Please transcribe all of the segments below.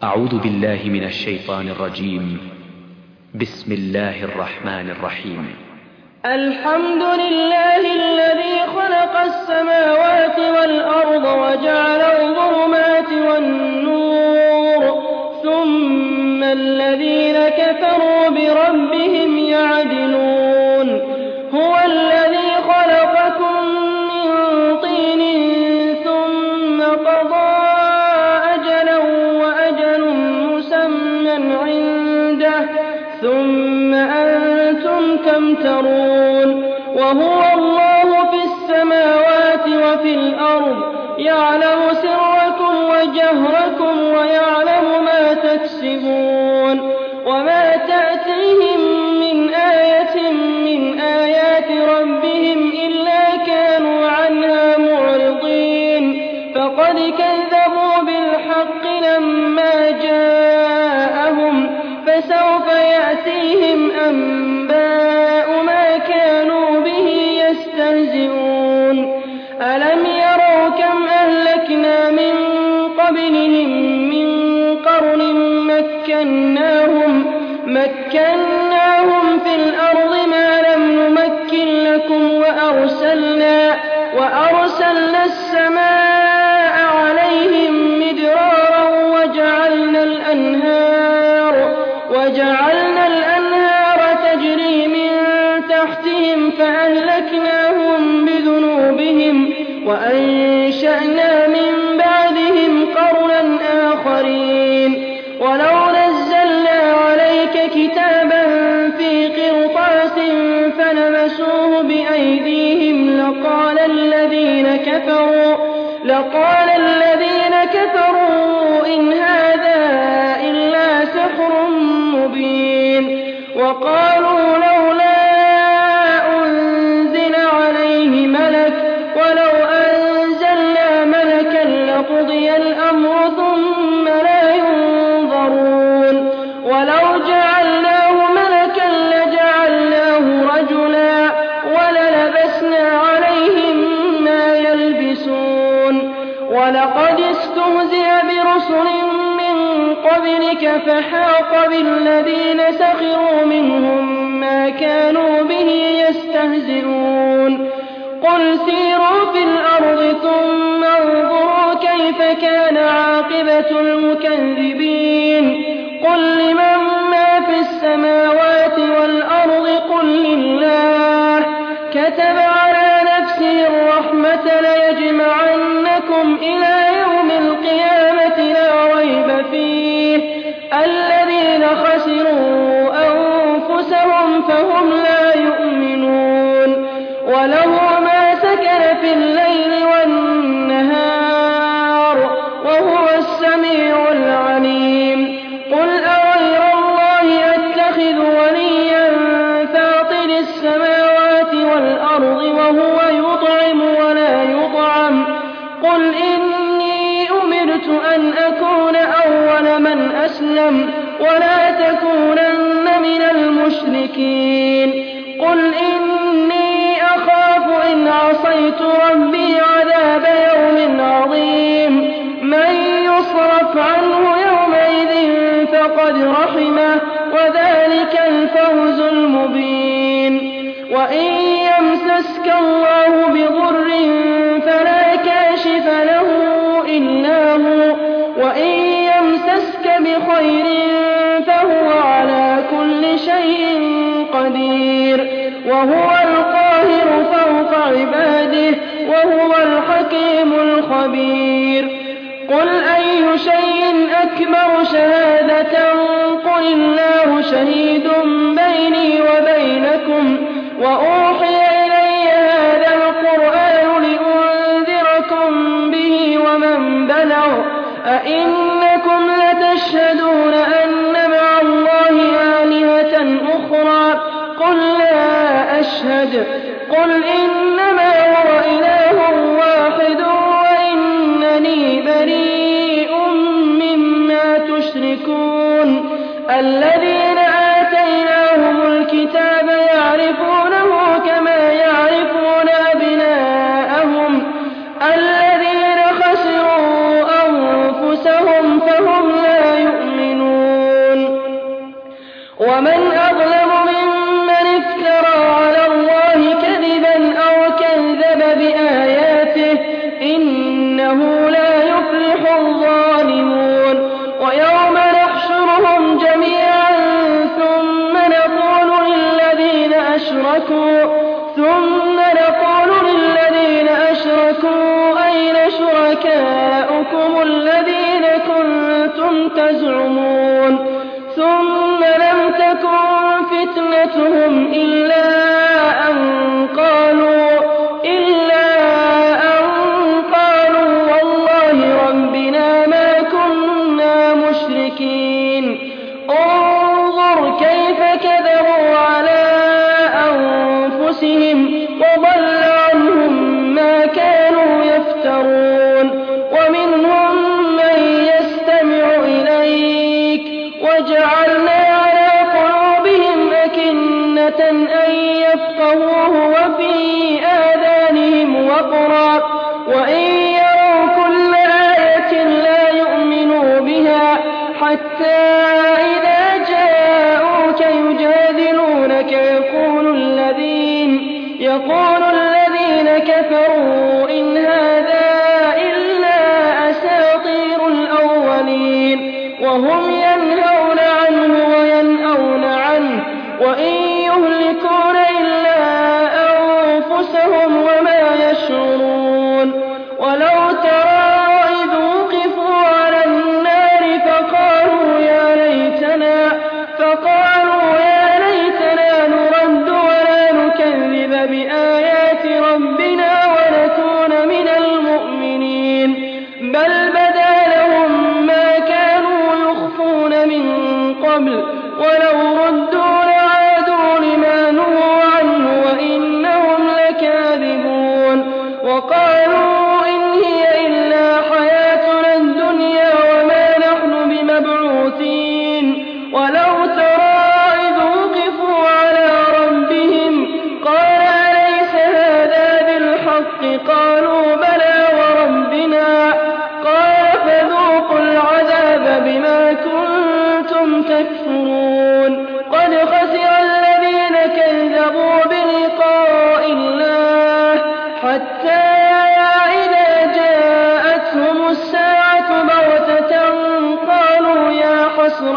أعوذ بالله من الشيطان الرجيم. بسم الله الرحمن الرحيم. الحمد لله الذي خلق السماوات والأرض وجعل الظلمات والنور ثم الذين كفروا بربهم يعدلون. هو الذي خلقكم من طين ثم قضى أجلا وأجل مسمى عنده ثم أنتم تمترون. وهو الله في السماوات وفي الأرض يعلم سركم وجهركم ويعلم ما تكسبون. وما تأتيهم من آية من آيات ربهم إلا كانوا عنها معرضين. فقد كذبوا بالحق لما جاءهم فسوف يأتيهم أنباء ما كانوا به يستهزئون. ألم يروا كم أهلكنا من قبلهم من قرن مكناهم في الأرض ما لم نمكن لكم وأرسلنا السماء عليهم مدرارا وجعلنا الأنهار تجري من تحتهم فأهلكناهم بذنوبهم وأنشأنا من بعدهم قرنا آخرين. ولو نزلنا عليك كتابا في قرطاس فلمسوه بأيديهم لقال الذين كفروا إن هذا إلا سحر مبين. وقالوا لولا أنزل عليه ملك ولو أنزلنا ملكا لقضي الأمر ثم لا ينظرون. ولو جعلناه ملكا لجعلناه رجلا وللبسنا عليهم ما يلبسون. ولقد استهزئ برسل من قبلك فحاق بالذين سخروا منهم ما كانوا به يستهزئون. قل سيروا في الأرض ثم انظروا كيف كان عاقبة المكذبين. قل لمن ما في السماوات والأرض قل لله. كتب على نفسه الرحمة ليجمعنكم إلى يوم القيامة لا ريب فيه. الذين خسروا أنفسهم فهم لا يؤمنون. وله ما سكن في الليل والنهار وهو السميع العليم. قل أغير الله أتخذ وليا فاطر السماوات والأرض وهو يطعم ولا يطعم. قل إني أمرت أن أكون أول من أسلم ولا تكونن من المشركين. قل إني أخاف إن عصيت ربي عذاب يوم عظيم. من يصرف عنه يومئذ فقد رحمه وذلك الفوز المبين. وإن يمسسك الله بضر فلا كاشف له إلا هو وإن يمسسك بخير فهو على كل شيء قدير. وهو القاهر فوق عباده وهو الحكيم الخبير. قل أي شيء أكبر شهادة قل الله شهيد بيني وبينكم وأوحي إلي هذا القرآن لأنذركم به ومن بلغ. أئنكم لتشهدون أن مع الله آلهة أخرى قل لا أشهد. قل إنما هو إله واحد وإنني بريء مما تشركون. الذين آتيناهم الكتاب يعرفونه كما يعرفون أبناءهم. الذين خسروا أنفسهم فهم لا يؤمنون. ومن أظلم ممن افترى على الله كذبا أو كذب بآياته إنه لا يفلح الظالمون ويوم نحشرهم جميعا ثم نقول للذين أشركوا أين شركاؤكم الذين كنتم تزعمون ثم لم تكن فتنتهم إلا أن قالوا والله ربنا ما كنا مشركين انظر كيف كذبوا على أنفسهم وضل عنهم ما كانوا يفترون ومنهم من يستمع إليك وجعلنا على قلوبهم أكنة أن يفقهوه وفي آذانهم وقرا وإن يروا كل آية لا يؤمنوا بها حتى إذا جاءوك يجادلونك يقول الذين كفروا إن هذا إلا أساطير الأولين وهم ينهون عنه وينأون عنه وإن يهلكون إلا أنفسهم وما يشعرون ولو ترى إذ وقفوا على النار فقالوا يا ليتنا نرد ولا نكذب بآيات ربنا ونكون من المؤمنين بل بدا لهم ما كانوا يخفون من قبل ولو ردوا لعادوا لما نهوا عنه وإنهم لكاذبون وقالوا إن هي إلا حياتنا الدنيا وما نحن بمبعوثين ولو ترى إذ وقفوا على ربهم قال أليس هذا بالحق قالوا بلى وربنا قال فذوقوا العذاب بما كنتم تكفرون قد خسر الذين كذبوا بلقاء الله حتى إذا جاءتهم الساعة بغتة قالوا يا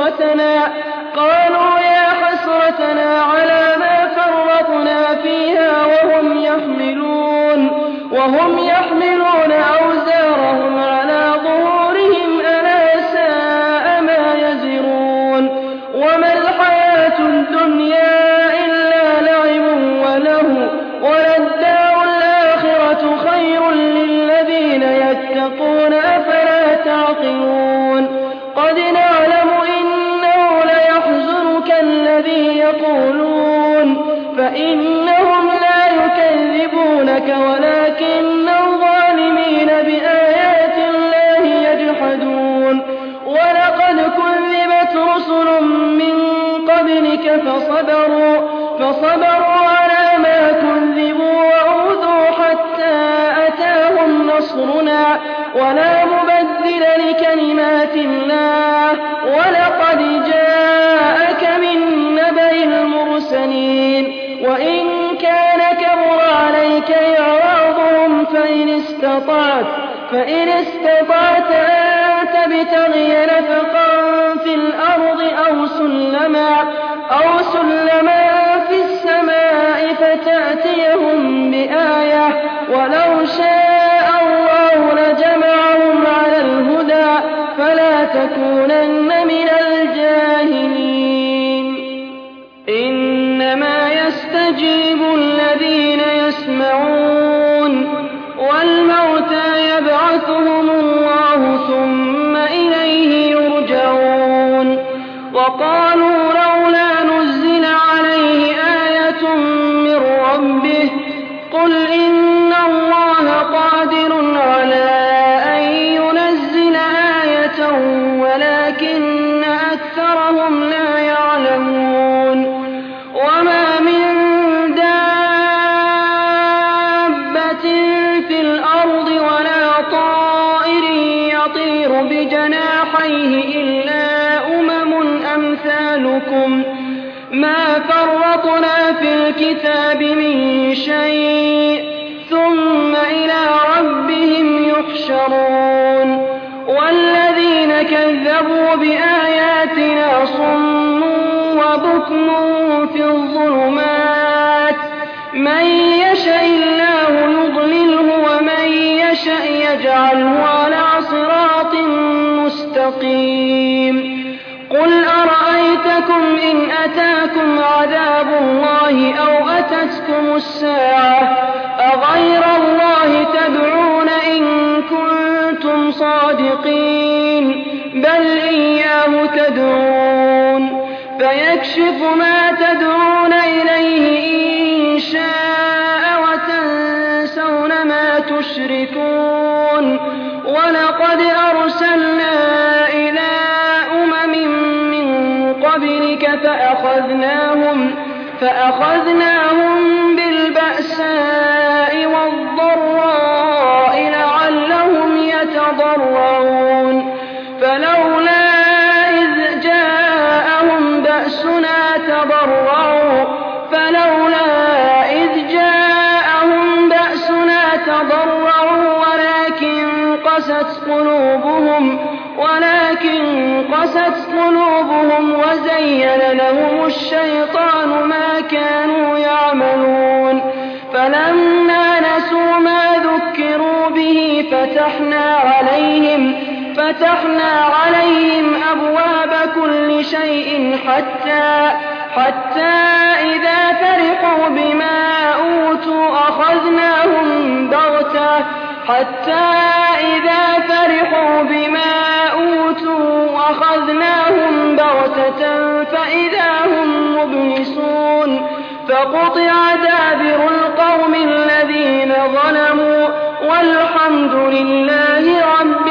حسرتنا على ما فرطنا فيها وهم يحملون أوزارهم على ظهورهم ألا ساء ما يزرون وما الحياة الدنيا إلا لعب وله وللدار الآخرة خير للذين يتقون أفلا تعقلون قد نعلم إنه ليحزنك الذي يقولون فإنهم لا يكذبونك ولكن الظالمين بآيات الله يجحدون ولقد كذبت رسل من قبلك فصبروا على ما كذبوا وأوذوا حتى أتاهم نصرنا ولا مبدل لكلمات الله ولقد جاءك من نبأ المرسلين وإن كان كبر عليك إعراضهم فإن استطعت أن تبتغي نفقا في الأرض أو سلما في السماء فتأتيهم بآية ولو شاء الله لجمعهم على الهدى فلا تكونن من الجاهلين إنما يستجيب الذين يسمعون والموتى يبعثهم الله ثم إليه يرجعون وقالوا لولا نزل عليه آية من ربه قل إن الله قادر على أن ينزل آية ولكن أكثرهم لا يعلمون وما من دابة في الأرض ولا طائر يطير بجناحيه إلا أمم أمثالكم ما فرطنا في الكتاب من شيء ثم إلى ربهم يحشرون والذين كذبوا بآياتنا صم وبكم في الظلمات من يشاء الله يضلله ومن يشاء يجعله على صراط مستقيم قل أرأيتكم إن أتاكم عذاب الله أو أتتكم الساعة أغير الله تدعون إن كنتم صادقين بل إياه تدعون فيكشف ما تدعون إليه إن شاء وتنسون ما تشركون ولقد أرسلنا إلى قبلك فأخذناهم بالبأساء والضراء لعلهم يتضرعون فلولا إذ جاءهم بأسنا تضرعوا ولكن قست قلوبهم وزين لهم الشيطان ما كانوا يعملون فلما نسوا ما ذكروا به فتحنا عليهم أبواب كل شيء حتى إذا فرحوا بما أوتوا أخذناهم بغتة فإذا هم مبلسون فقطع دابر القوم الذين ظلموا والحمد لله رب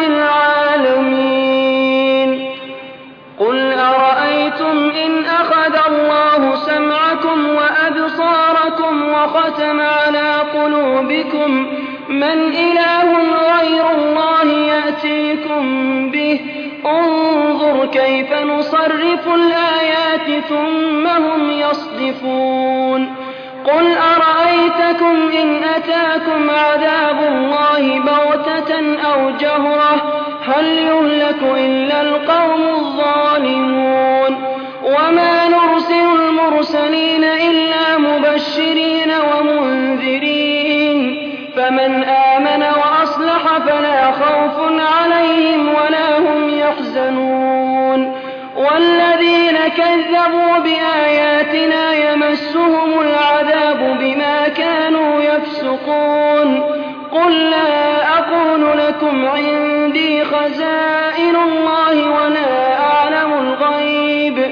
العالمين قل أرأيتم إن أخذ الله سمعكم وأبصاركم وختم على قلوبكم من إله غير الله يأتيكم به انظر كيف نصرف الآيات ثم هم يصدفون قل أرأيتكم إن أتاكم عذاب الله بغتة أو جهرة هل يهلك إلا القوم الظالمون وما نرسل المرسلين إلا مبشرين ومنذرين فمن آمن وأصلح فلا خوف عليهم ولا هم يحزنون والذين كذبوا بآياتنا يمسهم العذاب بما كانوا يفسقون قل لا أقول لكم عندي خزائن الله ولا أعلم الغيب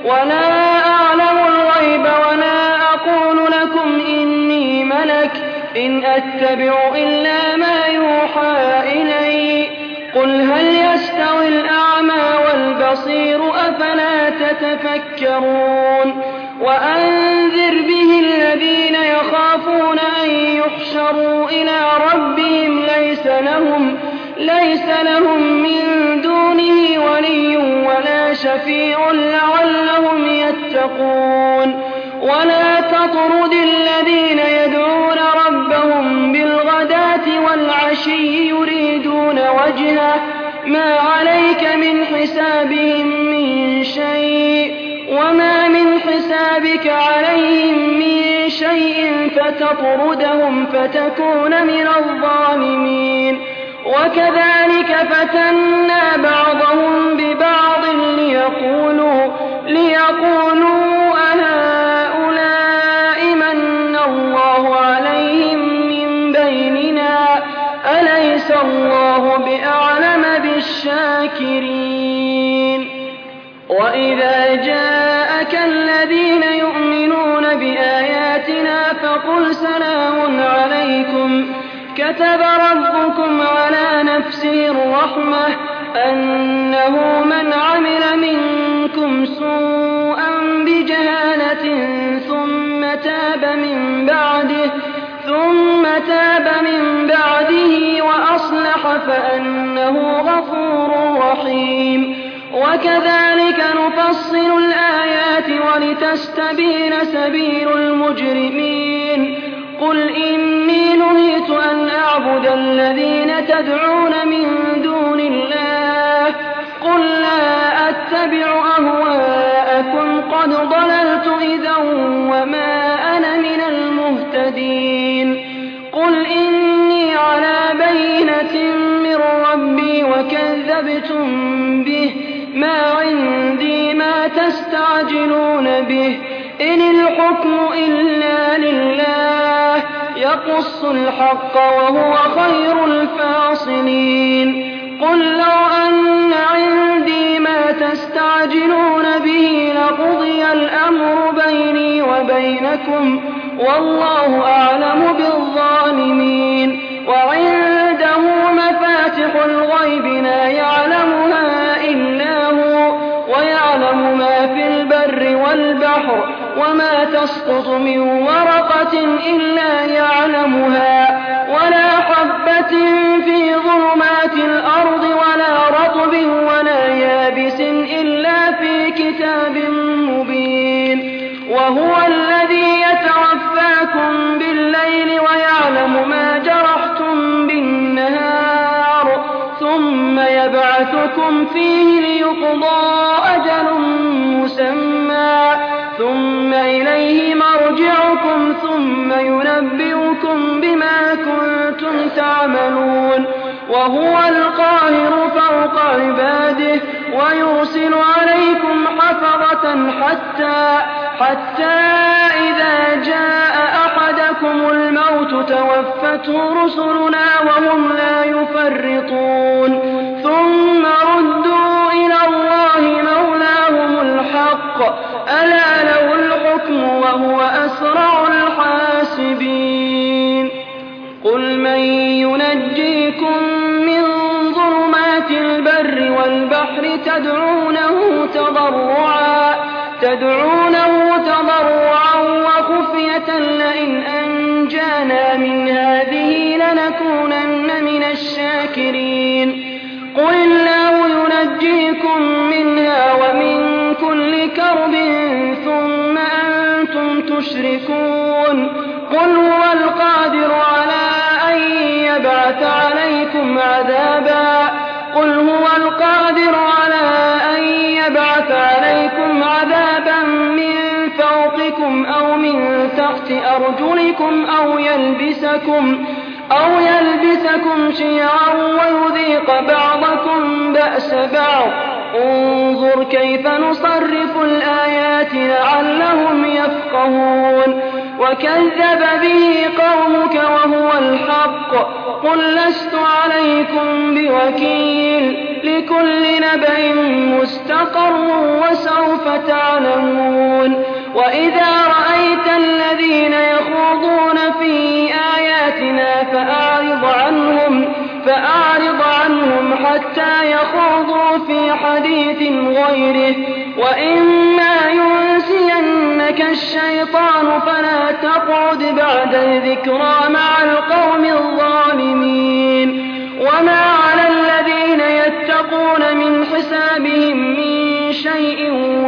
ولا أقول لكم إني ملك إن أتبع إلا ما يوحى إلي قل هل يستوي الأعمى والبصير أفلا تتفكرون وأنذر به الذين يخافون أن يحشروا إلى ربهم ليس لهم من دونه ولي ولا شفيع لعلهم يتقون ولا تطرد الذين يدعون ربهم بالغداة والعشي يريدون وجهه ما عليك من حسابهم من شيء وما من حسابك عليهم من شيء فتطردهم فتكون من الظالمين وكذلك فتنا بعضهم ببعض ليقولوا أهؤلاء من الله عليهم من بيننا أليس الله بأعلم بالشاكرين وإذا جاءك الذين يؤمنون بآياتنا فقل سلام عليكم كتب ربكم على نفسه الرحمة أنه من عمل منكم سوءا بجهالة ثم تاب من بعده وأصلح فأنه غفور رحيم وكذلك نفصل الآيات ولتستبين سبيل المجرمين قل إني نهيت أن أعبد الذين تدعون من دون الله قل لا أتبع أهواءكم قد ضللت إذا وما أنا من المهتدين قل إني على بينة من ربي وكذبتم به ما عندي ما تستعجلون به إن الحكم إلا لله يقص الحق وهو خير الفاصلين قل لو أن عندي ما تستعجلون به لقضي الأمر بيني وبينكم والله أعلم بالظالمين وعنده مفاتح الغيب لا يعلمها إلا هو ويعلم ما في البر والبحر وما تسقط من ورقة إلا يعلمها ولا حبة في ظلمات الأرض ولا رطب ولا يابس إلا في كتاب مبين وهو الذي يتوفاكم بالليل ويعلم ما جرحتم بالنهار ثم يبعثكم فيه ليقضى أجل مسمى ثم إليه مرجعكم ثم ينبئكم بما كنتم تعملون وهو القاهر فوق عباده ويرسل عليكم حفظة حتى إذا جاء أحدكم الموت توفته رسلنا وهم لا يفرطون ثم ردوا إلى الله مولاهم الحق ألا له الحكم وهو أسرع الحاسبين قل من ينجيكم من ظلمات البر والبحر تدعونه تضرعا وخفية لئن أنجانا من هذه لنكونن من الشاكرين قل الله ينجيكم منها ومن كل كرب ثم أنتم تشركون قل هو القادر على أن يبعث عليكم عذابا من فوقكم أو من تحت أرجلكم أو يلبسكم شيعا ويذيق بعضكم بأس بعض انظر كيف نصرف الآيات لعلهم يفقهون وكذب به قومك وهو الحق قل لست عليكم بوكيل لكل نبأ مستقر وسوف تعلمون وإذا رأيت الذين يخوضون في آياتنا فأعرض عنهم حتى يخوضوا في حديث غيره وإما ينسينك الشيطان فلا تقعد بعد الذكرى مع القوم الظالمين وما على الذين يتقون من حسابهم من شيء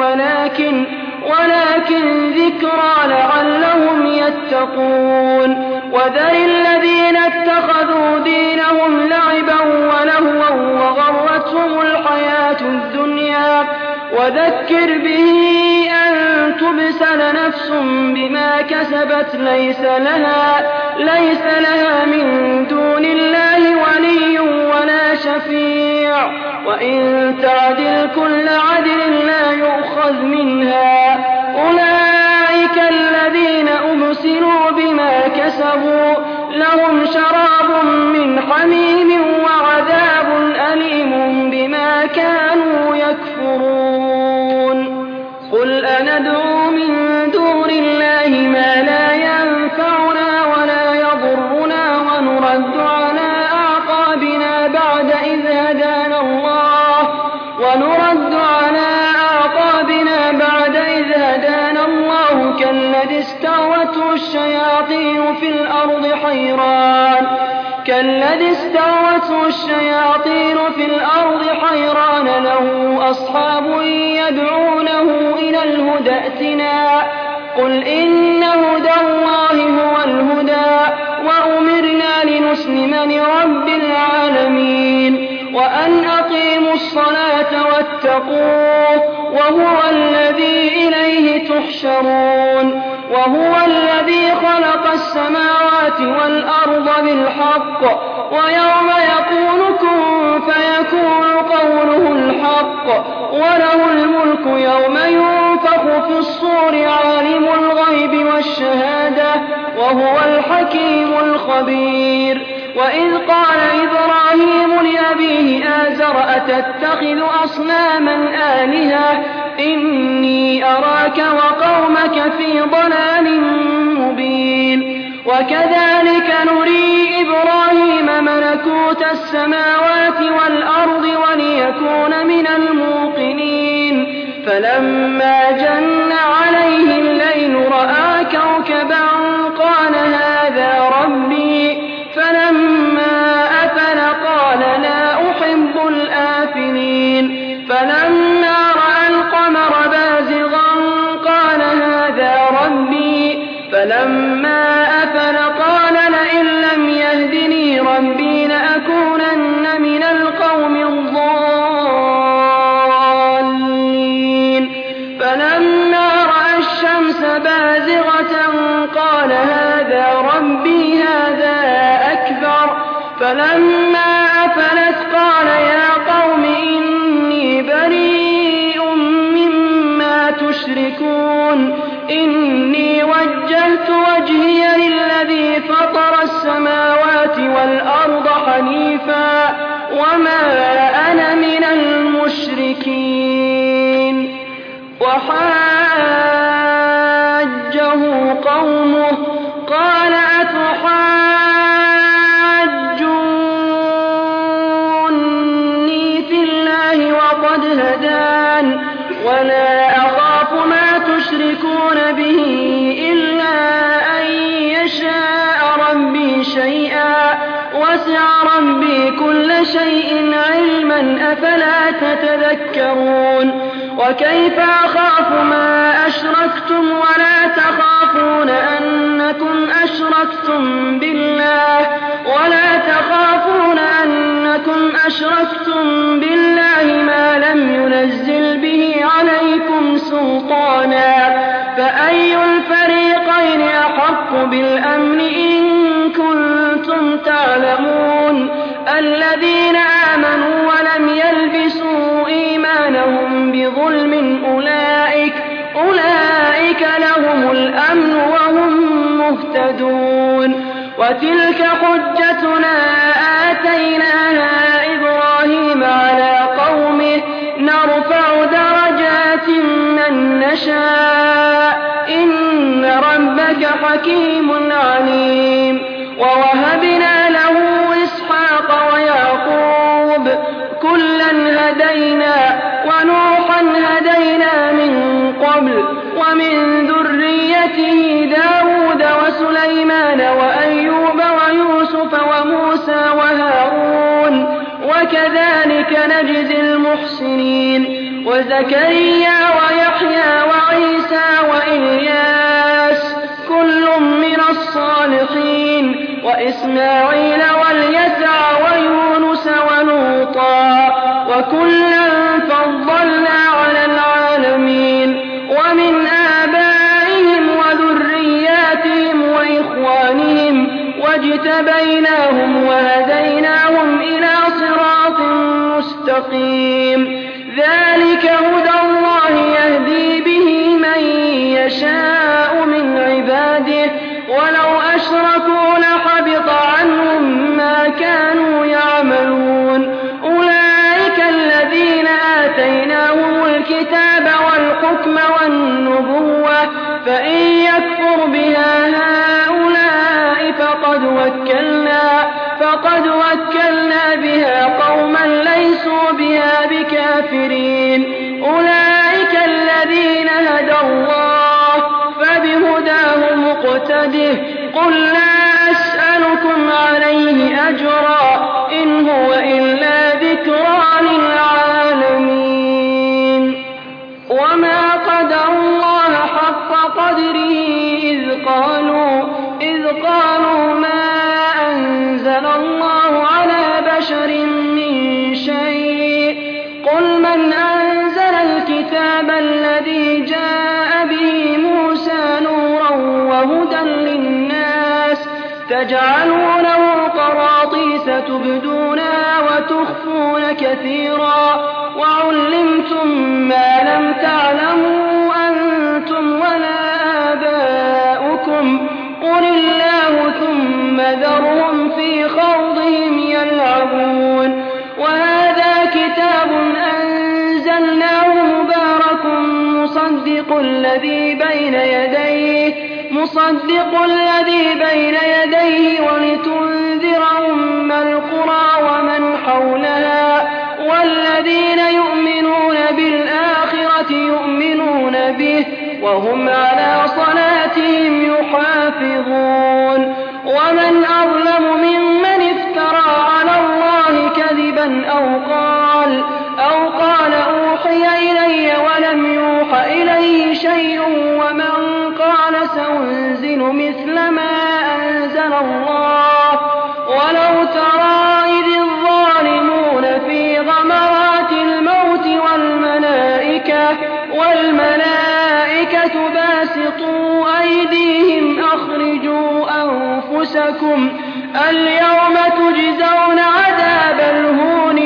ولكن ذكرى لعلهم يتقون وذر الذين اتخذوا دينهم لعبا ولهوا وغرتهم الحياة الدنيا وذكر به أن تبسل نفس بما كسبت ليس لها من دون الله ولي ولا شفيع وإن تعدل كل عدل لا يؤخذ منها أولئك الذين أبسلوا بما كسبوا لهم شراب من حميم وعذاب أليم بما كانوا يكفرون قل أندعو من دون الله ما لا ينفعنا ولا يضرنا ونرد على أعقابنا بعد إذ هدانا الله كالذي استهوته الشياطين في الأرض كالذي استهوته الشياطين في الأرض حيران له أصحاب يدعونه إلى الهدى ائتنا قل إن هدى الله هو الهدى وأمرنا لنسلم لرب العالمين وأن أقيموا الصلاة واتقوه وهو الذي إليه تحشرون وهو الذي خلق السماوات والأرض بالحق ويوم يقول كن فيكون قوله الحق وله الملك يوم ينفخ في الصور عالم الغيب والشهادة وهو الحكيم الخبير وإذ قال إبراهيم لأبيه آزر أتتخذ أصناما آلهة إني أراك وقومك في ضلال مبين وكذلك نري إبراهيم ملكوت السماوات والأرض وليكون من الموقنين فلما جن عليه الليل رأى كوكبا قال هذا ربي فلما أفل قال لا أحب الآفلين فلما رأى القمر بازغا قال هذا ربي فلما أفل قال لئن لم يهدني ربي لأكونن من القوم الضالين فلما رأى الشمس بازغة قال هذا ربي هذا أكبر فلما أفلت قال يا قوم إني بريء مما تشركون إني وجهت وجهي للذي فطر السماوات والأرض حنيفا وما أنا من المشركين وحاجه قومه قال أتحاجوني في الله وقد هدان ولا أخاف ما تشركون به إلا أن يشاء ربي شيئا وسع ربي كل شيء علما أفلا تتذكرون وكيف أخاف ما أشركتم ولا تخافون أنكم أشركتم بالله ما لم ينزل به عليكم سلطانا فأي الفريقين أحق بالأمن إن كنتم تعلمون الذين آمنوا ولم يلبسوا إيمانهم بظلم أولئك لهم الأمن وهم مهتدون وتلك حجتنا آتيناها إبراهيم على قومه نرفع درجات من نشاء إن ربك حكيم عليم ووهبنا له إسحاق ويعقوب كلا هدينا ونوحا هدينا من قبل ومن ذريته داود وسليمان وأيوب ويوسف وموسى وهارون وكذلك نجزي المحسنين وزكريا ويحيى وعيسى وإلياس كل من الصالحين وإسماعيل واليسع ويونس ولوطا وكلا فضلنا على العالمين ومن آبائهم وذرياتهم وإخوانهم واجتبيناهم وهديناهم إلى صراط مستقيم ذلك هدى الله يهدي به من يشاء من عباده ولو أشركوا لحبط عنهم ما كانوا يعملون أولئك الذين آتيناهم الكتاب والحكم والنبوة فإن يكفر بها هؤلاء فقد وكلنا بها قوما ليسوا بها بكافرين أولئك الذين هدى الله فبهداه مقتده قل لا أسألكم لكم عليه أجرا إن هو إلا ذكرى للعالمين. وما قدروا الله حق قدره إذ قالوا ما أنزل الله على بشر من شيء قل من أنزل الكتاب الذي جاء به موسى نورا وهدى للناس تجعلونه قراطيس تبدونها وتخفون كثيرا وعلمتم ما لم تعلموا أنتم ولا آباؤكم قل الله ثم ذرهم في خوضهم يلعبون. وهذا كتاب أنزلناه مبارك مصدق الذي بين يديه ولتنذر أم القرى ومن حولها والذين يؤمنون بالآخرة يؤمنون به وهم على صلاتهم يحافظون. ومن أظلم ممن افترى على الله كذبا أو قال أوحي إلي ولم يوح إليه شيء ومن قال سأنزل مثل ما أنزل الله. ولو ترى إذ الظالمون في غمرات الموت والملائكة باسطوا أيديهم أخرجوا أنفسكم اليوم تجزون عذاب الهون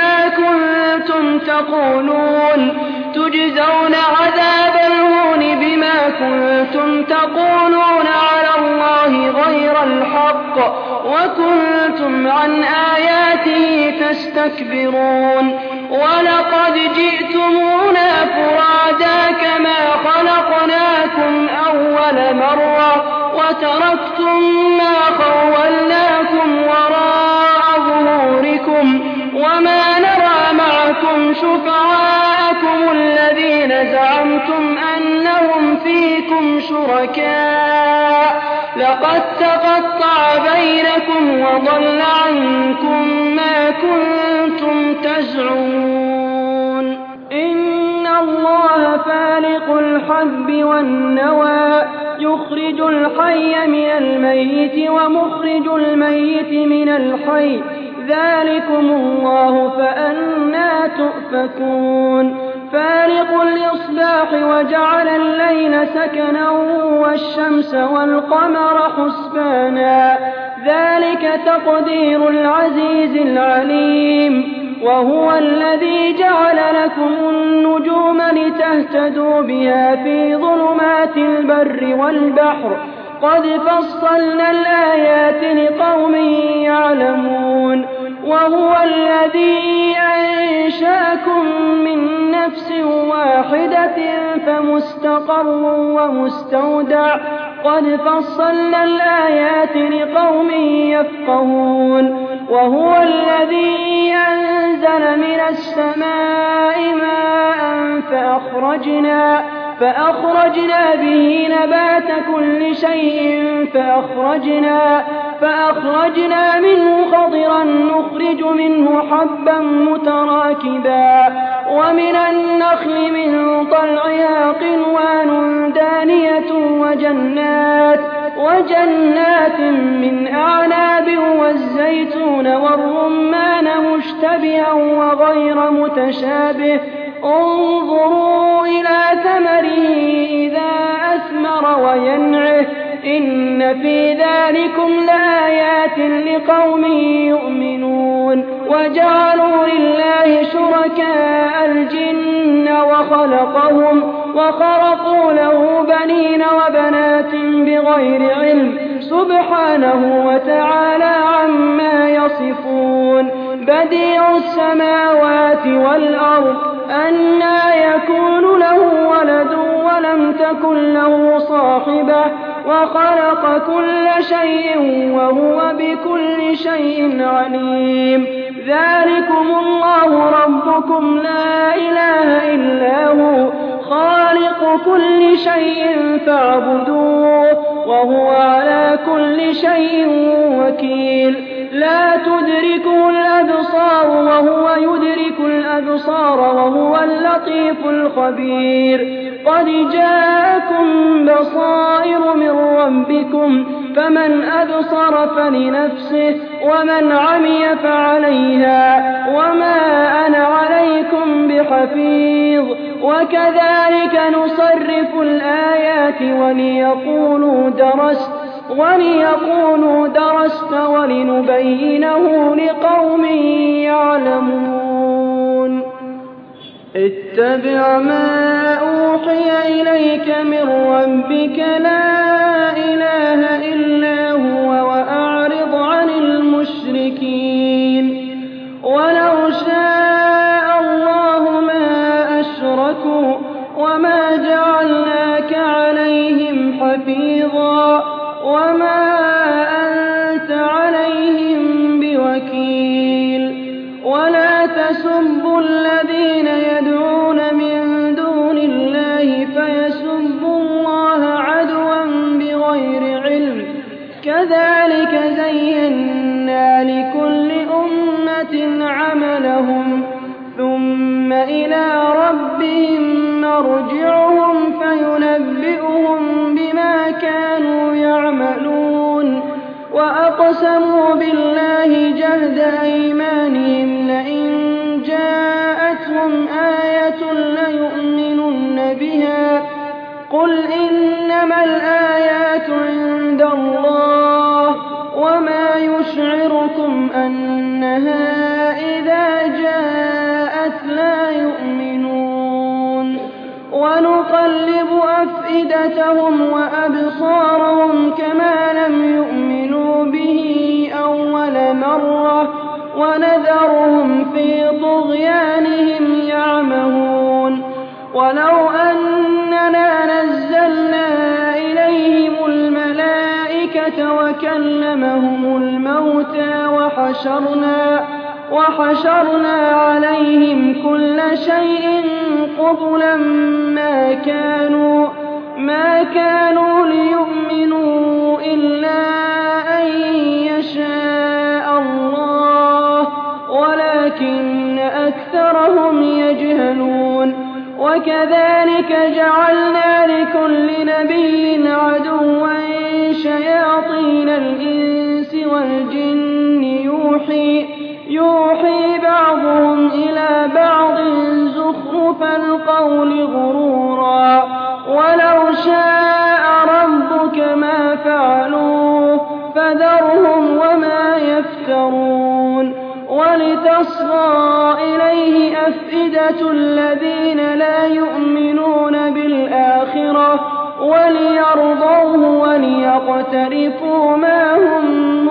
بما كنتم تقولون على الله غير الحق وكنتم عن آياته تستكبرون. ولقد جئتمونا فرادا كما خلقناكم أول مرة وتركتم ما خولناكم وراء ظهوركم وما نرى معكم شفعاءكم الذين زعمتم أنهم فيكم شركاء لقد تقطع بينكم وضل عنكم ما كنتم تزعمون. إن الله فالق الحب والنوى يخرج الحي من الميت ومخرج الميت من الحي ذلكم الله فأنى تؤفكون. فالق الإصباح وجعل الليل سكنا والشمس والقمر حسبانا ذلك تقدير العزيز العليم. وهو الذي جعل لكم النجوم لتهتدوا بها في ظلمات البر والبحر قد فصلنا الآيات لقوم يعلمون. وهو الذي أنشأكم من نفس واحدة فمستقر ومستودع قد فصلنا الآيات لقوم يفقهون. وهو الذي أنزل من السماء ماء فأخرجنا به نبات كل شيء فأخرجنا منه خضرا نخرج منه حبا متراكبا ومن النخل من طلعها قنوان دانية وجنات من أعناب والزيتون والرمان مشتبها وغير متشابه انظروا إلى ثمره إذا أثمر وينعه إن في ذلكم لآيات لقوم يؤمنون. وجعلوا لله شركاء الجن وخرقوا له بنين وبنات بغير علم سبحانه وتعالى عما يصفون. بديع السماوات والأرض أنى يكون له ولد ولم تكن له صاحبة وخلق كل شيء وهو بكل شيء عليم. ذلكم الله ربكم لا إله إلا هو خالق كل شيء فاعبدوه وهو على كل شيء وكيل لا تدركه الأبصار وهو يدرك الأبصار وهو اللطيف الخبير قد جاءكم بصائر من ربكم فمن أبصر فلنفسه ومن عمي فعليها وما أنا عليكم بحفيظ وكذلك نصرف الآيات وليقولوا درست ولنبينه لقوم يعلمون اتبع ما أوحي إليك من ربك لا إله إلا هو وأعرض عن المشركين ولو شاء الله ما أشركوا وما جعلناك عليهم حفيظا وما أنت عليهم بوكيل ولا تسبوا الذين يدعون من دون الله فيسبوا الله عدوا بغير علم كذلك زينا لكل أمة عملهم ثم إلى ربهم مرجعهم فينبئهم بما كانوا يعملون وأقسموا بالله جهد أيمانهم لئن جاءتهم آية ليؤمنن بها قل إنما الآيات عند الله وما يشعركم أنها إذا جاءت لا يؤمنون ونقلب أفئدتهم وأبصارهم كما لم يؤمنوا به أول مرة ونذرهم في طغيانهم يعمهون ولو أننا نزلنا إليهم الملائكة وكلمهم الموتى وحشرنا عليهم كل شيء قبلا ما كانوا ليؤمنوا إلا أن يشاء الله ولكن أكثرهم يجهلون وكذلك جعلنا لكل نبي عدوا شياطين الإنس والجن يوحي بعضهم إلى بعض زخرف القول غرورا ولو شاء ربك ما فعلوه فذرهم وما يفترون ولتصغى إليه أفئدة الذين لا يؤمنون بالآخرة وليرضوه وليقترفوا ما هم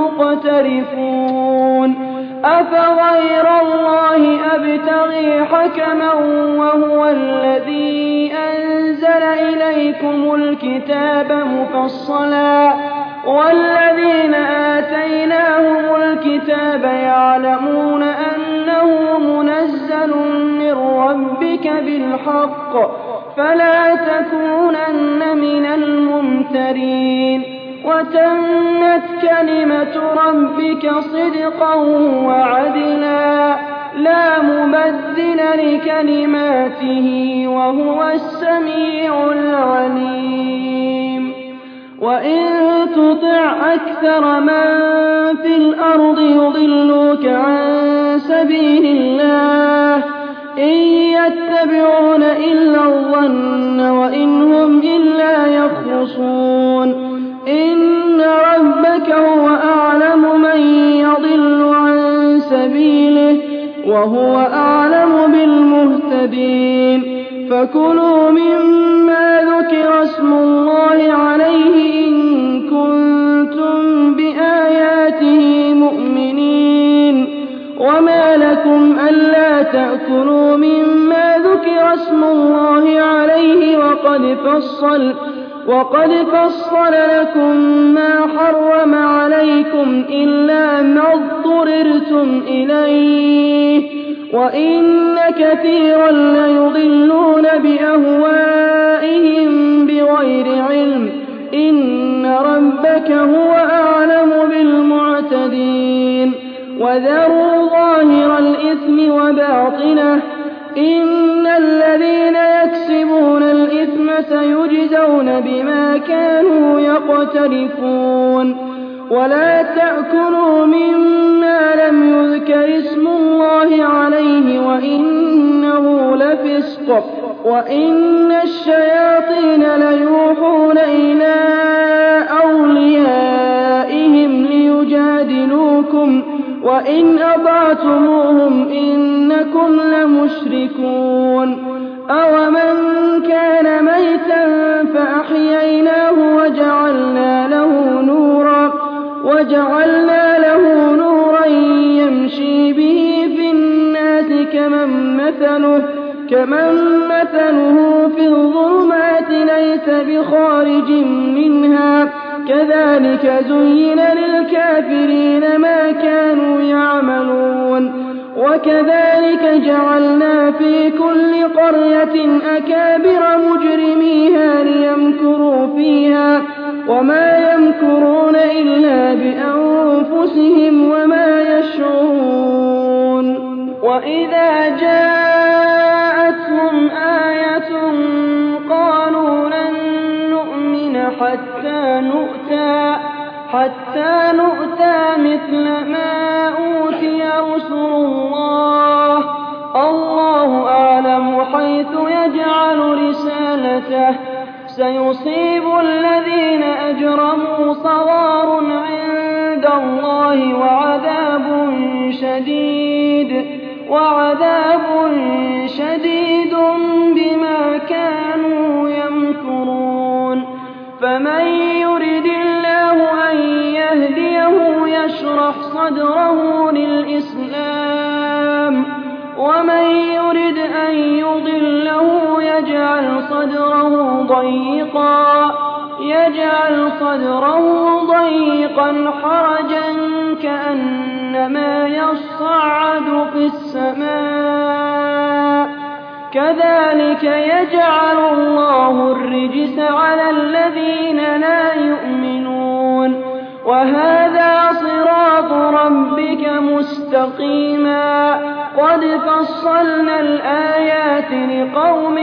مقترفون أفغير الله أبتغي حكما وهو الذي أنزل إليكم الكتاب مفصلا والذين آتيناهم الكتاب يعلمون أنه منزل من ربك بالحق فلا تكونن من الممترين وتمت كلمة ربك صدقا وعدلا لا مبدل لكلماته وهو السميع العليم وإن تطع أكثر من في الأرض يضلوك عن سبيل الله إن يتبعون إلا الظن وإن هم إلا يخرصون إن ربك هو أعلم من يضل عن سبيله وهو أعلم بالمهتدين فكلوا مما ذكر اسم الله عليه إن كنتم بآياته مؤمنين وما لكم ألا تأكلوا مما ذكر اسم الله عليه وقد فصل لكم ما حرم عليكم إلا ما اضطررتم إليه وإن كثيرا ليضلون بأهوائهم ربك هو أعلم بالمعتدين وذروا ظاهر الإثم وباطنه إن الذين يكسبون الإثم سيجزون بما كانوا يقترفون ولا تأكلوا مما لم يذكر اسم الله عليه وإنه لفسق وإن الشياطين ليوحون إلى أوليائهم ليجادلوكم وإن أطعتموهم إنكم لمشركون أومن كان ميتا فأحييناه وجعلنا له نورا يمشي به في الناس كمن مثله في الظلمات ليس بخارج منها كذلك زين للكافرين ما كانوا يعملون وكذلك جعلنا في كل قرية أكابر مجرميها ليمكروا فيها وما يمكرون إلا بأنفسهم وما يشعرون وإذا جاءتهم آية قالوا لن نؤمن حتى نؤتى مثل ما أوتي رسل الله أعلم حيث يجعل رسالته سيصيب الذين أجرموا صغار عند الله وعذاب شديد بما كانوا يمكرون فمن يرد الله أن يهديه يشرح صدره للإسلام ومن يرد أن يضله يجعل صدره ضيقا حرجا كأنما يصعد في السماء كذلك يجعل الله الرجس على الذين لا يؤمنون وهذا صراط ربك مستقيما قد فصلنا الآيات لقوم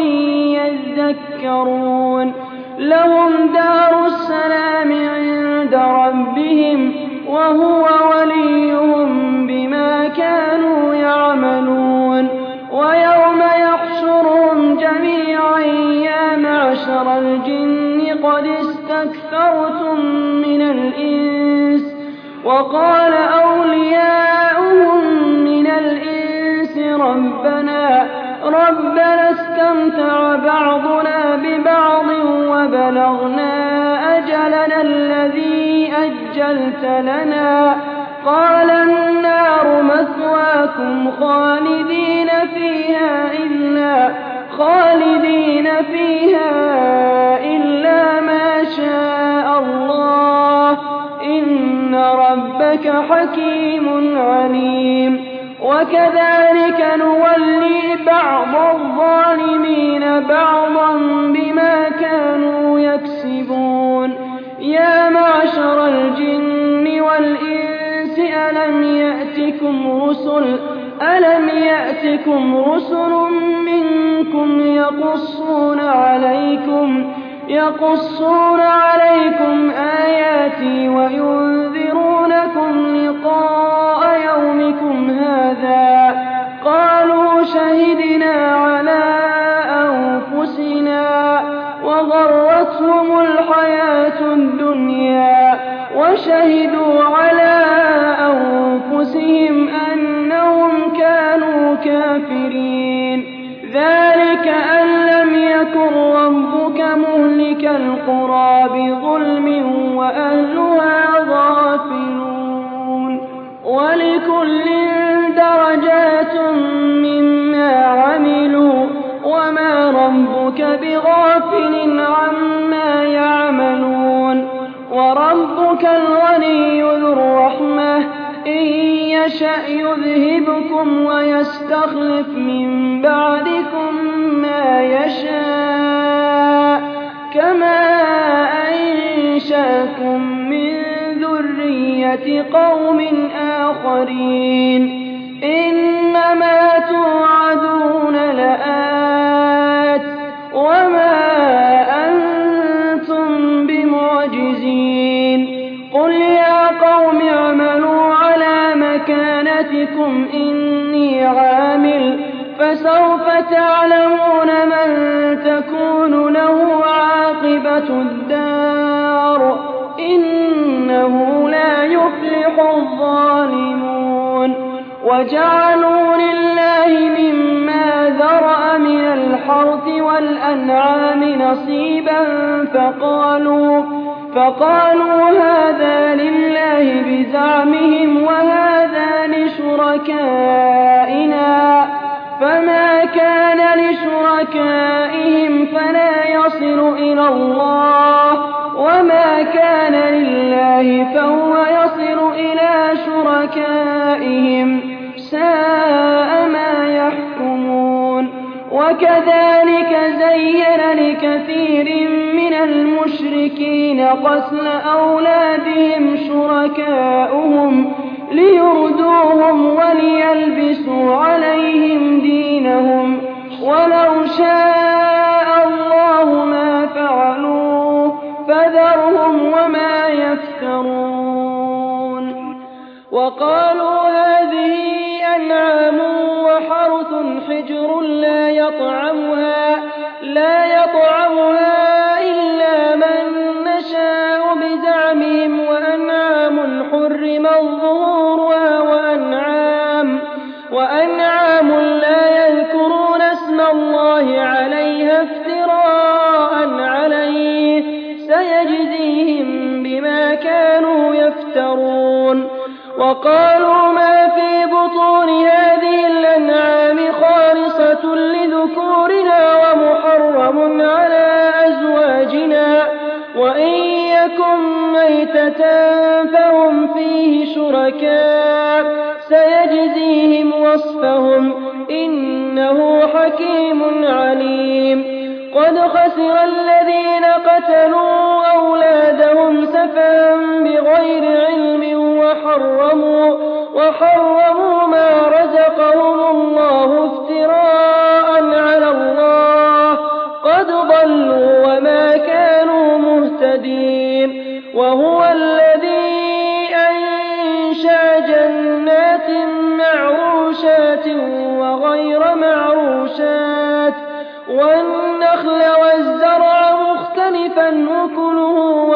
يذكرون لهم دار السلام عند ربهم وهو وليهم بما كانوا يعملون ويوم يحشرهم جميعا يا معشر الجن قد استكثرتم من الإنس وقال أولياؤهم من الإنس ربنا استمتع بعضنا ببعض وبلغنا أجلنا الذي أجلت لنا قال النار مثواكم خالدين فيها إلا ما شاء الله إن ربك حكيم عليم وكذلك نولي بعض الظالمين بعضا بما كانوا يكسبون يا معشر الجن والإنس ألم يأتكم رسل منكم يقصون عليكم آياتي وينذرونكم لقاء يومكم هذا قالوا شهدنا على أنفسنا وغرتهم الحياة الدنيا وشهدوا على أنفسهم أنهم كانوا كافرين ذلك أن لم يكن ربك مهلك القرى بظلم وأهلها غافلون ولكل درجات مما عملوا وما ربك بغافل عما يعملون وربك الغني ذو الرحمة إن يشأ يذهبكم ويستخلف من بعدكم ما يشاء كما أنشأكم من بملة قوم آخرين إنما توعدون لآت وما أنتم بمعجزين قل يا قوم اعملوا على مكانتكم إني عامل فسوف تعلمون من تكون له عاقبة الدار إنه لا يفلح الظالمون وجعلوا لله مما ذرأ من الحرث والأنعام نصيبا فقالوا هذا لله بزعمهم وهذا لشركائنا فما كان لشركائهم فلا يصل إلى الله وما كان لله فهو يصل إلى شركائهم ساء ما يحكمون وكذلك زين لكثير من المشركين قتل أولادهم شركاؤهم ليردوهم وليلبسوا عليهم دينهم ولو شاء الله ما فعلوه فذرهم وما يفترون وقالوا هذه أنعام وحرث حجر لا يطعمها إلا من نشاء بزعمهم وأنعام حرم ظهورها وأنعام لا يذكرون اسم الله عليها افتراء عليه سيجزيهم بما كانوا يفترون وقالوا ما في بطون هذه الأنعام خالصة لذكورنا ومحرم على أزواجنا وإن يكن ميتة فهم فيه شركاء سيجزيهم وصفهم إنه حكيم عليم قد خسر الذين قتلوا أولادهم سفها بغير علم وحرموا ما رزقهم الله افتراء على الله قد ضلوا وما كانوا مهتدين وهو الذي أنشأ جنات معروشات وغير معروشات والنخل والزرع مختلفا أكله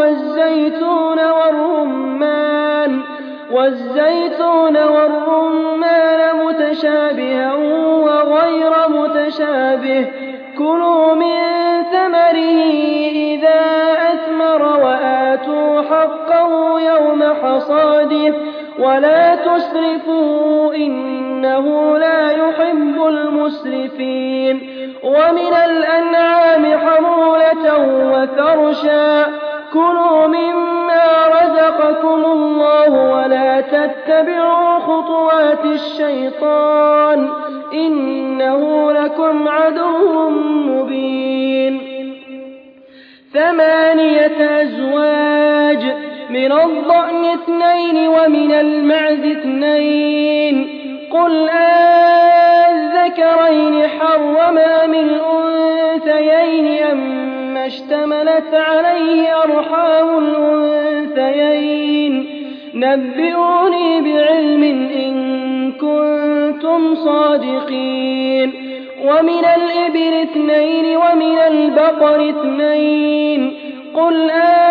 والزيتون والرمان متشابها وغير متشابه كلوا من ثمره إذا أثمر وآتوا حقه يوم حصاده ولا تسرفوا إنه لا يحب المسرفين ومن الأنعام حمولة وفرشا كلوا مما رزقكم الله ولا تتبعوا خطوات الشيطان إنه لكم عدو مبين 8 أزواج من الضأن 2 ومن المعز 2 قل أذكرين حرم أم الأنثيين أما اشتملت عليه أرحام الأنثيين نبئوني بعلم إن كنتم صادقين ومن الإبل 2 ومن البقر 2 قل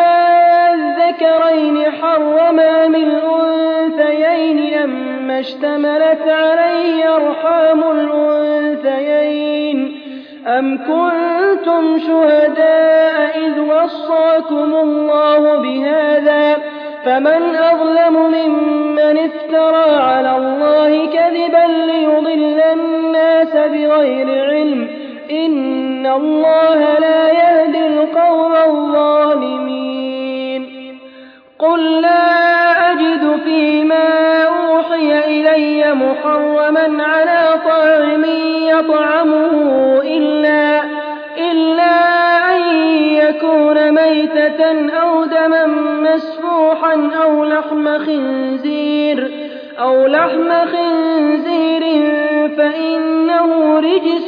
أذكرين حرم أم الأنثيين أما اشتملت عليه أرحام الأنثيين أم كنتم شهداء إذ وصاكم الله بهذا فمن أظلم ممن افترى على الله كذبا ليضل الناس بغير علم إن الله لا يهدي القوم الظالمين قل لا أجد فيما أوحي إلي محرما على طاعم يطعمه إلا أن يكون ميتة أو دما مسفوحا ضأنا أو لحم خنزير فإنه رجس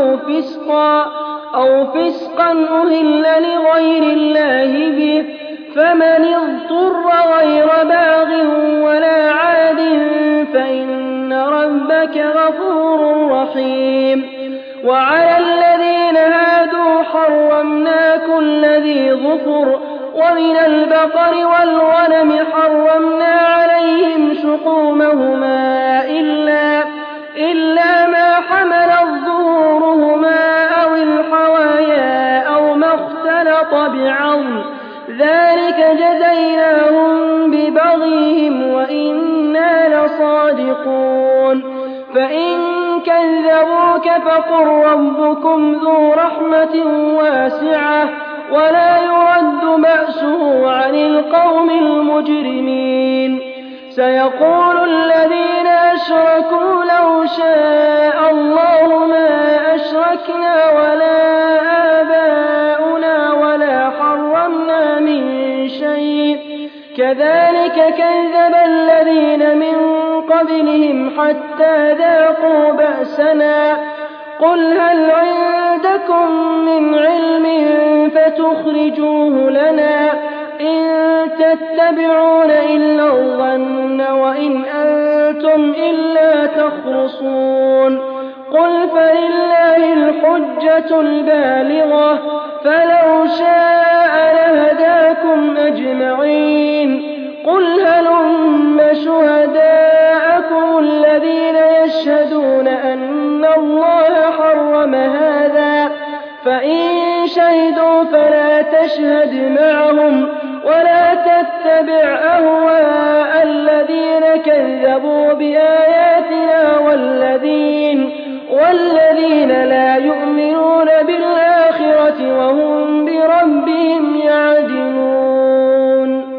أو فسقا أهل لغير الله به، فمن اضطر غير باغ ولا عاد فإن ربك غفور رحيم. وعلى الذين هادوا حرمنا كل ذي ظفر، ومن البقر والغنم حرمنا عليهم شحومهما إلا ما حملت ظهورهما أو الحوايا أو ما اختلط بعظم، ذلك جزيناهم ببغيهم وإنا لصادقون. فإن كذبوك فقل ربكم ذو رحمة واسعة ولا يرد بأسه عن القوم المجرمين. سيقول الذين أشركوا لو شاء الله ما أشركنا ولا آباؤنا ولا حرمنا من شيء، كذلك كذب الذين من قبلهم حتى ذاقوا بأسنا. قل هل عندكم من علم فتخرجوه لنا؟ إن تتبعون إلا الظن وإن أنتم إلا تخرصون. قل فلله الحجة البالغة، فلو شاء لهداكم أجمعين. قل هلم شهداءكم الذين يشهدون أن الله حرم هذا، فإن شهدوا فلا تشهد معهم ولا تتبع أهواء الذين كذبوا بآياتنا والذين لا يؤمنون بالآخرة وهم بربهم يعدلون.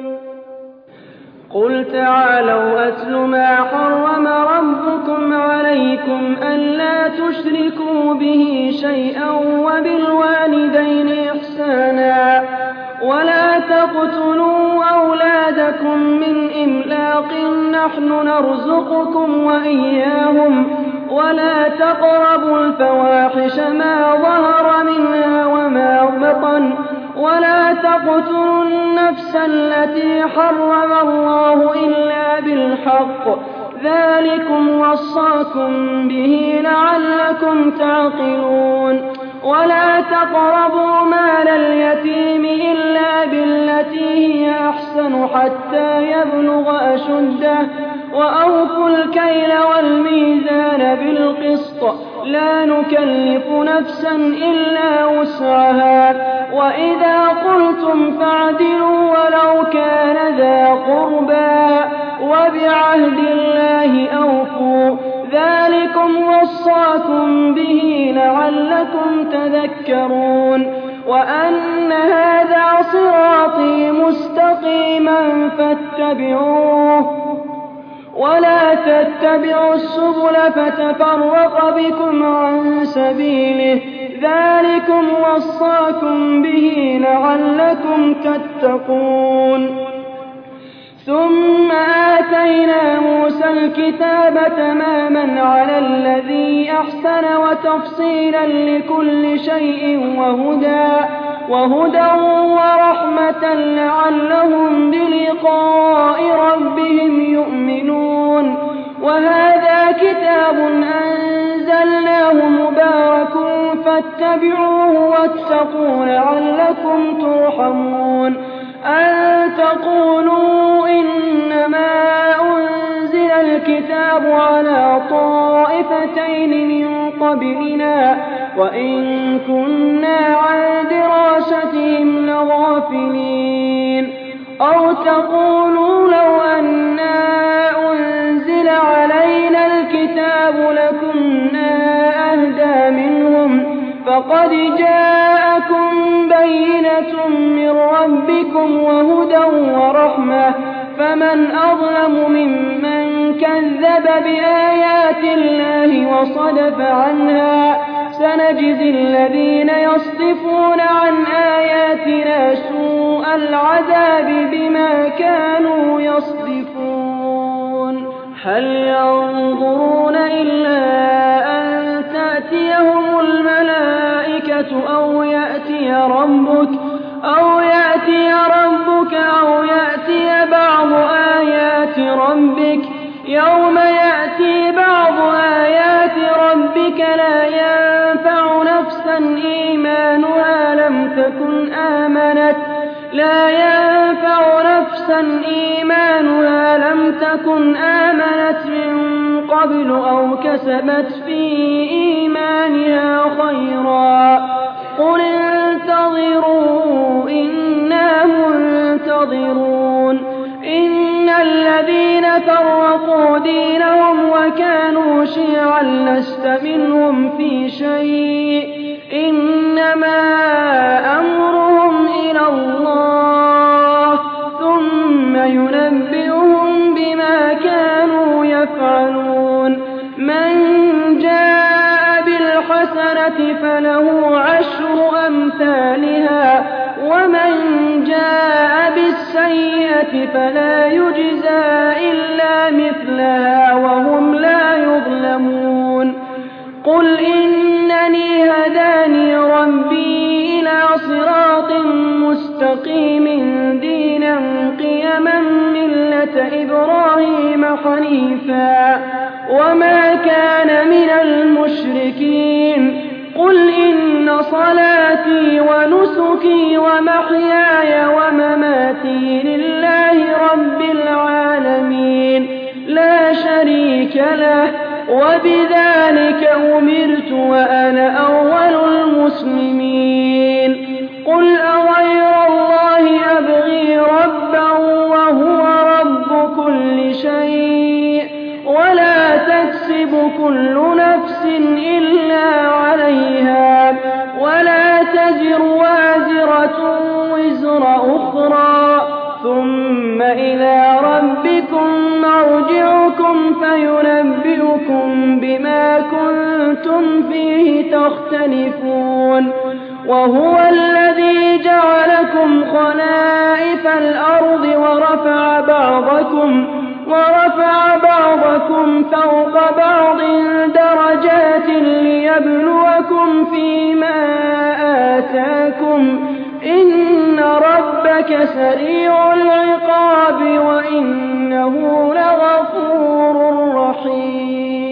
قل تعالوا أتل ما حرم ربكم عليكم ألا تشركوا به شيئا وبالوالدين إحسانا ولا تقتلوا أولادكم من إملاق نحن نرزقكم وإياهم ولا تقربوا الفواحش ما ظهر منها وما بطن ولا تقتلوا النفس التي حرم الله إلا بالحق، ذلكم وصاكم به لعلكم تعقلون. ولا تقربوا مال اليتيم إلا بالتي هي أحسن حتى يبلغ أشده، وأوفوا الكيل والميزان بالقسط، لا نكلف نفسا إلا وسعها، وإذا قلتم فاعدلوا ولو كان ذا قربى، وبعهد الله أوفوا، ذلكم وصاكم به لعلكم تذكرون. وأن هذا صراطي مستقيما فاتبعوه ولا تتبعوا السبل فتفرق بكم عن سبيله، ذلكم وصاكم به لعلكم تتقون. ثم آتينا موسى الكتاب تماما على الذي أحسن وتفصيلا لكل شيء وهدى ورحمة لعلهم بلقاء ربهم يؤمنون. وهذا كتاب أنزلناه مبارك فاتبعوه واتقوا لعلكم ترحمون. أن تقولوا إنما أنزل الكتاب على طائفتين من قبلنا وإن كنا عن دراستهم لغافلين. أو تقولوا لو أنا أنزل علينا الكتاب لكنا أهدى منهم، فقد جاءكم بينة من ربكم وهدى ورحمة، فمن أظلم ممن كذب بآيات الله وصدف عنها. سنجزي الذين يصدفون عن آياتنا سوء العذاب بما كانوا يصدفون هل ينظرون إلا أن تأتيهم الملائكة أو يأتي ربك أو يأتي بعض آيات ربك يوم يأتي بعض آيات ربك لا ينفع نفسا إيمانها لم تكن آمنت من قبل أو كسبت في إيمانها خيرا قل انتظروا إنا منتظرون إن الذين فرقوا دينهم وكانوا شيعا لست منهم في شيء إنما أمرهم إلى الله ثم ينبئهم بما كانوا يفعلون من جاء بالحسنة فله 10 أمثالها ومن جاء بالسيئة فلا يجزى إلا مثلها وهم لا يظلمون قل إنني هداني ربي إلى صراط مستقيم دينا قيما ملة إبراهيم حنيفا وما كان من المشركين قل إن صلاتي ونسكي ومحياي ومماتي لله رب العالمين لا شريك له وبذلك أمرت وأنا أول المسلمين قل أغير الله أبغي ربا وهو رب كل شيء ولا تكسب كل نفس إلا عليها ولا تزر وازرة وزر أخرى ثم إلى ربكم مرجعكم فينبئكم بما كنتم فيه تختلفون وهو الذي جعلكم خلائف الأرض ورفع بعضكم فوق بعض درجات ليبلوكم فيما آتاكم إن ربك سريع العقاب وإنه لغفور رحيم